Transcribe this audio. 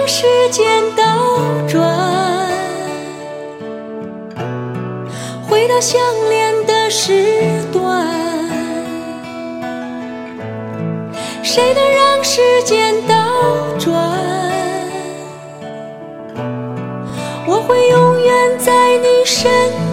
时间倒转，回到相恋的时段，谁能让时间倒转？我会永远在你身